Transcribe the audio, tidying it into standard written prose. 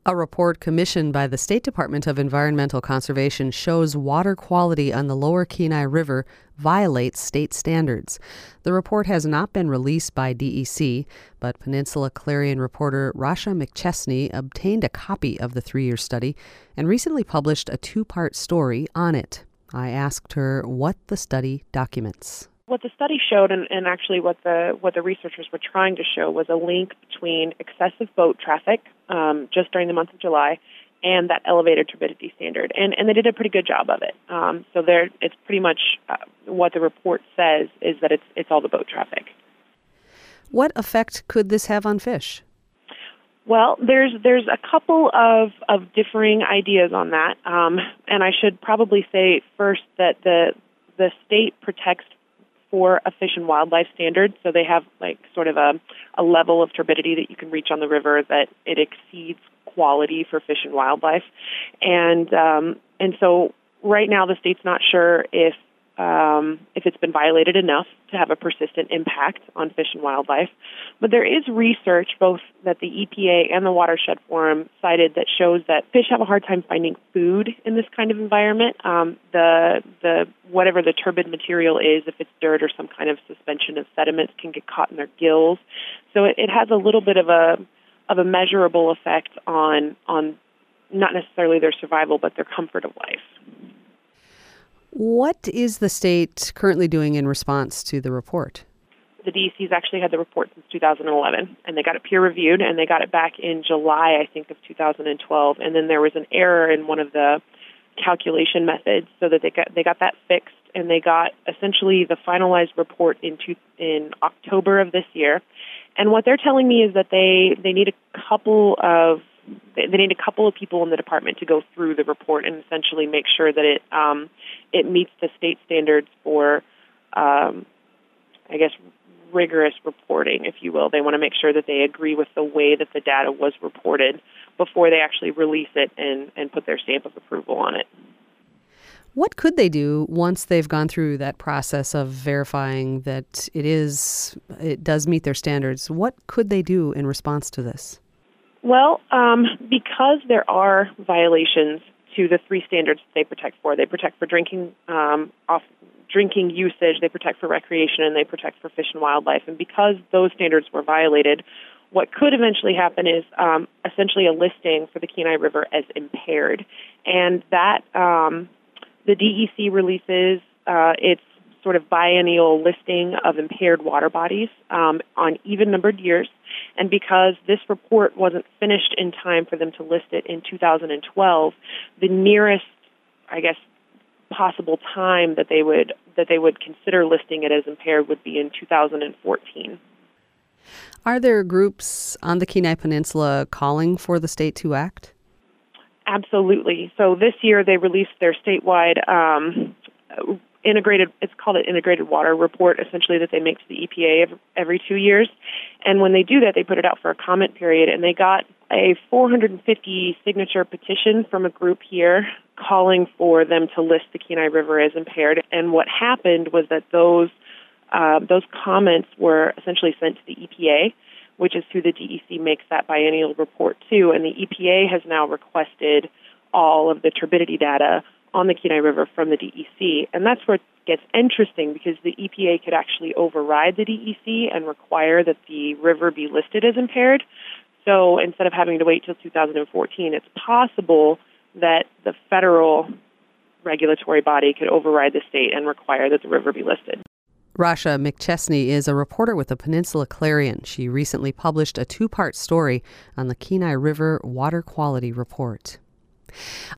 A report commissioned by the State Department of Environmental Conservation shows water quality on the lower Kenai River violates state standards. The report has not been released by DEC, but Peninsula Clarion reporter Rasha McChesney obtained a copy of the 3-year study and recently published a 2-part story on it. I asked her what the study documents. What the study showed, and actually what the researchers were trying to show, was a link between excessive boat traffic just during the month of July and that elevated turbidity standard. And they did a pretty good job of it. It's pretty much what the report says is that it's all the boat traffic. What effect could this have on fish? Well, there's a couple of differing ideas on that. And I should probably say first that the state protects for a fish and wildlife standard, so they have like sort of a level of turbidity that you can reach on the river that it exceeds quality for fish and wildlife, and so right now the state's not sure if it's been violated enough to have a persistent impact on fish and wildlife. But there is research, both that the EPA and the Watershed Forum cited, that shows that fish have a hard time finding food in this kind of environment. The whatever the turbid material is, if it's dirt or some kind of suspension of sediments, can get caught in their gills. So it has a little bit of a measurable effect on not necessarily their survival, but their comfort of life. What is the state currently doing in response to the report? The DEC's actually had the report since 2011, and they got it peer-reviewed, and they got it back in July, I think, of 2012. And then there was an error in one of the calculation methods, so that they got that fixed, and they got essentially the finalized report in October of this year. And what they're telling me is that they need a couple of people in the department to go through the report and essentially make sure that it meets the state standards for, rigorous reporting, if you will. They want to make sure that they agree with the way that the data was reported before they actually release it and put their stamp of approval on it. What could they do once they've gone through that process of verifying that it does meet their standards? What could they do in response to this? Well, because there are violations to the 3 standards they protect for drinking usage, they protect for recreation, and they protect for fish and wildlife. And because those standards were violated, what could eventually happen is essentially a listing for the Kenai River as impaired. And that the DEC releases its sort of biennial listing of impaired water bodies on even-numbered years. And because this report wasn't finished in time for them to list it in 2012, the nearest, possible time that they would consider listing it as impaired would be in 2014. Are there groups on the Kenai Peninsula calling for the state to act? Absolutely. So this year they released their statewide integrated water report, essentially, that they make to the EPA every 2 years. And when they do that, they put it out for a comment period, and they got a 450 signature petition from a group here calling for them to list the Kenai River as impaired. And what happened was that those comments were essentially sent to the EPA, which is who the DEC makes that biennial report to. And the EPA has now requested all of the turbidity data on the Kenai River from the DEC. And that's where it gets interesting, because the EPA could actually override the DEC and require that the river be listed as impaired. So instead of having to wait till 2014, it's possible that the federal regulatory body could override the state and require that the river be listed. Rasha McChesney is a reporter with the Peninsula Clarion. She recently published a 2-part story on the Kenai River Water Quality Report.